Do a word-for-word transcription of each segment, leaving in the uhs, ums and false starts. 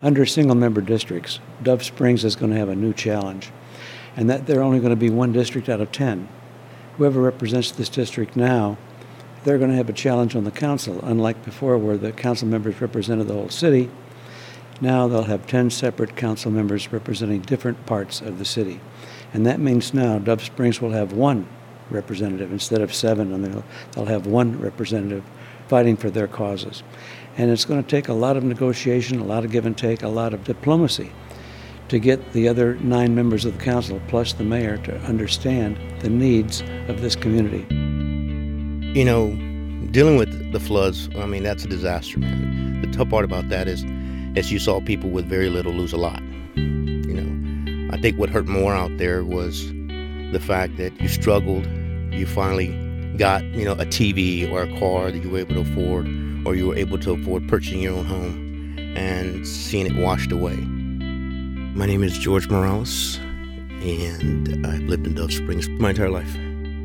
Under single-member districts, Dove Springs is going to have a new challenge, and that they're only going to be one district out of ten. Whoever represents this district now, they're going to have a challenge on the council, unlike before where the council members represented the whole city. Now they'll have ten separate council members representing different parts of the city. And that means now Dove Springs will have one representative instead of seven, and they'll, they'll have one representative fighting for their causes. And it's going to take a lot of negotiation, a lot of give and take, a lot of diplomacy to get the other nine members of the council, plus the mayor, to understand the needs of this community. You know, dealing with the floods, I mean, that's a disaster, man. The tough part about that is, as you saw people with very little lose a lot. You know, I think what hurt more out there was the fact that you struggled, you finally got, you know, a T V or a car that you were able to afford, or you were able to afford purchasing your own home, and seeing it washed away. My name is George Morales, and I've lived in Dove Springs my entire life.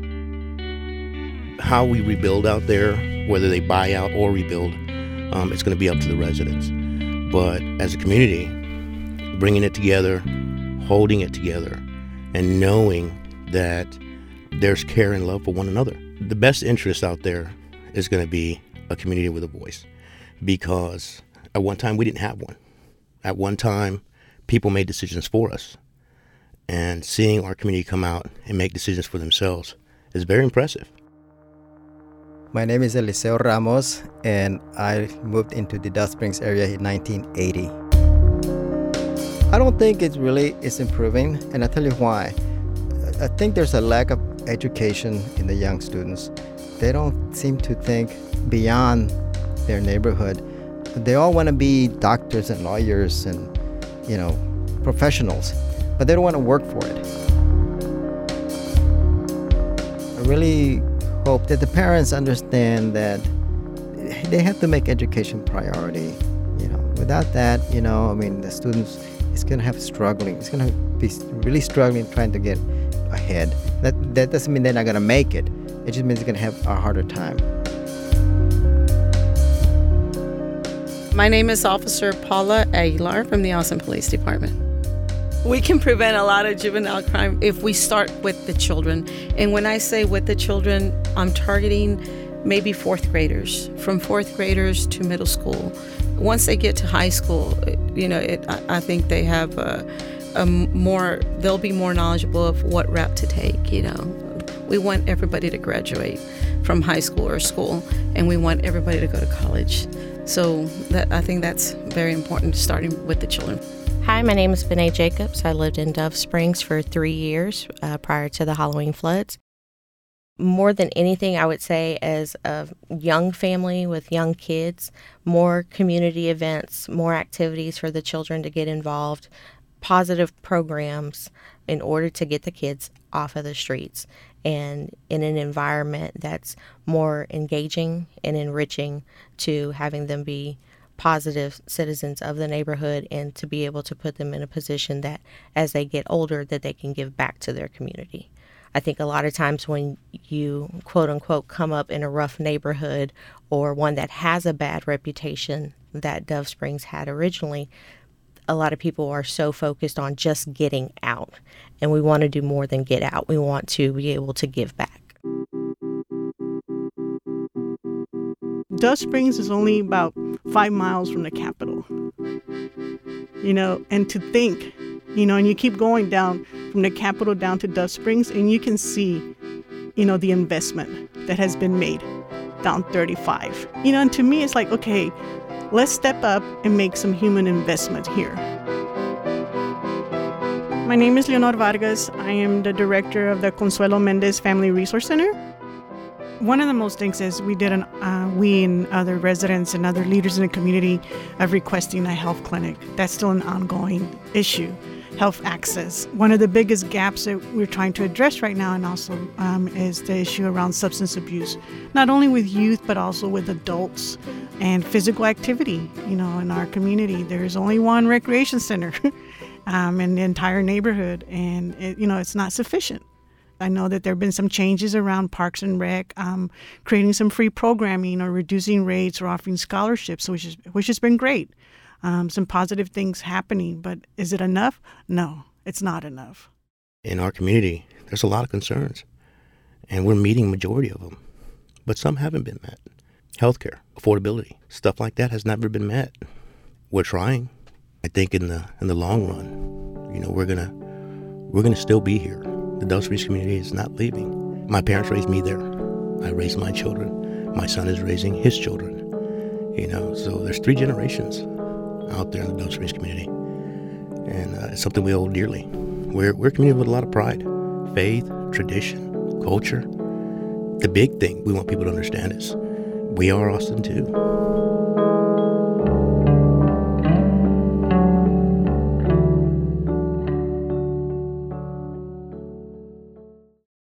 How we rebuild out there, whether they buy out or rebuild, um, it's going to be up to the residents. But as a community, bringing it together, holding it together, and knowing that there's care and love for one another. The best interest out there is going to be a community with a voice, because at one time we didn't have one. At one time, people made decisions for us. And seeing our community come out and make decisions for themselves is very impressive. My name is Eliseo Ramos, and I moved into the Dove Springs area in nineteen eighty. I don't think it really is improving, and I'll tell you why. I think there's a lack of education in the young students. They don't seem to think beyond their neighborhood. They all want to be doctors and lawyers and, you know, professionals, but they don't want to work for it. I really hope that the parents understand that they have to make education priority. You know, without that, you know, I mean, the students is going to have struggling. It's going to be really struggling trying to get ahead. That that doesn't mean they're not going to make it. It just means they're going to have a harder time. My name is Officer Paula Aguilar from the Austin Police Department. We can prevent a lot of juvenile crime if we start with the children. And when I say with the children, I'm targeting maybe fourth graders, from fourth graders to middle school. Once they get to high school, you know, it, I, I think they have a, a more, they'll be more knowledgeable of what route to take, you know. We want everybody to graduate from high school or school, and we want everybody to go to college. So that, I think that's very important, starting with the children. Hi, my name is Benae Jacobs. I lived in Dove Springs for three years uh, prior to the Halloween floods. More than anything, I would say, as a young family with young kids, more community events, more activities for the children to get involved, positive programs in order to get the kids off of the streets and in an environment that's more engaging and enriching to having them be positive citizens of the neighborhood, and to be able to put them in a position that as they get older that they can give back to their community. I think a lot of times when you quote unquote come up in a rough neighborhood or one that has a bad reputation that Dove Springs had originally, a lot of people are so focused on just getting out, and we want to do more than get out. We want to be able to give back. Dove Springs is only about five miles from the Capitol, you know, and to think, you know, and you keep going down from the Capitol down to Dove Springs, and you can see, you know, the investment that has been made down thirty-five. You know, and to me, it's like, okay, let's step up and make some human investment here. My name is Leonor Vargas. I am the director of the Consuelo Mendez Family Resource Center. One of the most things is we did an, uh, we and other residents and other leaders in the community of requesting a health clinic. That's still an ongoing issue, health access. One of the biggest gaps that we're trying to address right now, and also um, is the issue around substance abuse, not only with youth, but also with adults and physical activity. You know, in our community, there's only one recreation center um, in the entire neighborhood, and it, you know, it's not sufficient. I know that there have been some changes around Parks and Rec, um, creating some free programming or reducing rates or offering scholarships, which is which has been great. um, some positive things happening. But is it enough? No, it's not enough. In our community, there's a lot of concerns, and we're meeting the majority of them, but some haven't been met. Healthcare, affordability, stuff like that has never been met. We're trying. I think in the in the long run, you know, we're gonna we're gonna still be here. The Dove Springs community is not leaving. My parents raised me there. I raised my children. My son is raising his children. You know, so there's three generations out there in the Dove Springs community, and uh, it's something we hold dearly. We're we're a community with a lot of pride, faith, tradition, culture. The big thing we want people to understand is we are Austin too.